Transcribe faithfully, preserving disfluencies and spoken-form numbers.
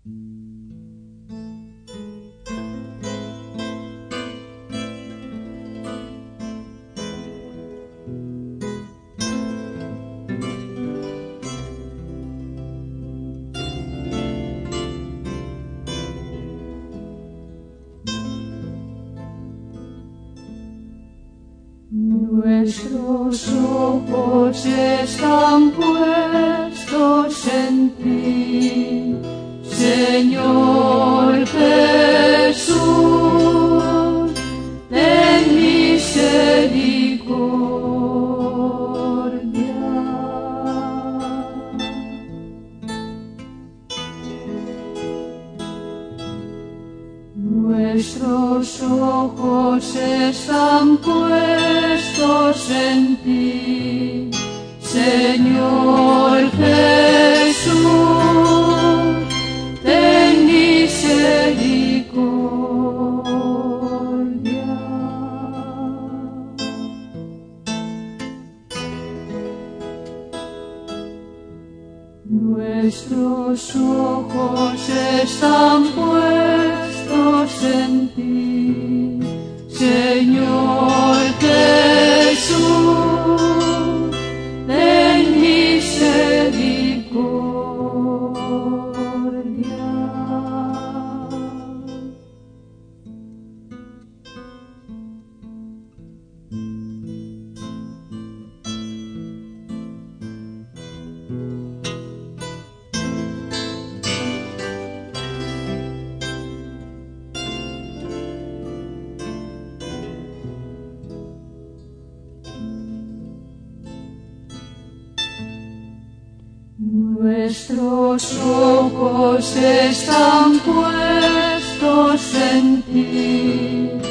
Nuestros ojos están puestos en ti, Señor Jesús, ten misericordia. Nuestros ojos están puestos en ti, Señor Jesús, ten misericordia. Nuestros ojos están puestos en ti, Señor Jesús, ten misericordia. Nuestros ojos están puestos en ti,